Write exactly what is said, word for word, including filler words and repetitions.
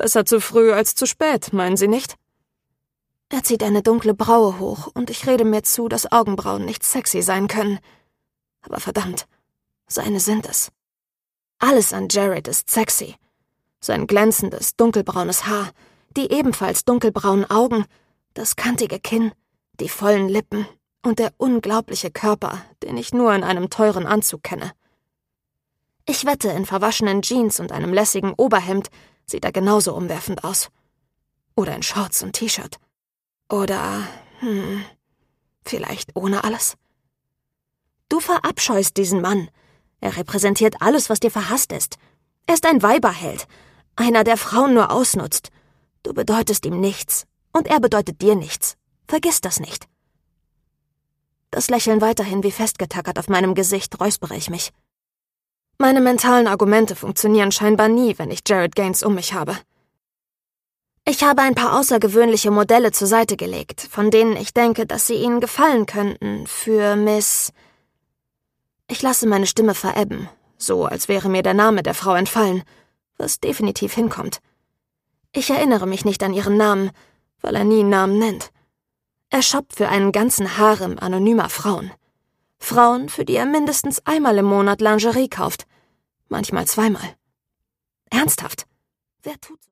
Besser zu früh als zu spät, meinen Sie nicht? Er zieht eine dunkle Braue hoch und ich rede mir zu, dass Augenbrauen nicht sexy sein können. Aber verdammt, seine sind es. Alles an Jared ist sexy. Sein glänzendes, dunkelbraunes Haar, die ebenfalls dunkelbraunen Augen, das kantige Kinn, die vollen Lippen und der unglaubliche Körper, den ich nur in einem teuren Anzug kenne. Ich wette, in verwaschenen Jeans und einem lässigen Oberhemd sieht er genauso umwerfend aus. Oder in Shorts und T-Shirt. Oder, hm, vielleicht ohne alles? Du verabscheust diesen Mann. Er repräsentiert alles, was dir verhasst ist. Er ist ein Weiberheld. Einer, der Frauen nur ausnutzt. Du bedeutest ihm nichts. Und er bedeutet dir nichts. Vergiss das nicht. Das Lächeln weiterhin wie festgetackert auf meinem Gesicht, räuspere ich mich. Meine mentalen Argumente funktionieren scheinbar nie, wenn ich Jared Gaines um mich habe. Ich habe ein paar außergewöhnliche Modelle zur Seite gelegt, von denen ich denke, dass sie Ihnen gefallen könnten, für Miss... Ich lasse meine Stimme verebben, so als wäre mir der Name der Frau entfallen, was definitiv hinkommt. Ich erinnere mich nicht an ihren Namen, weil er nie Namen nennt. Er shoppt für einen ganzen Harem anonymer Frauen. Frauen, für die er mindestens einmal im Monat Lingerie kauft. Manchmal zweimal. Ernsthaft? Wer tut so?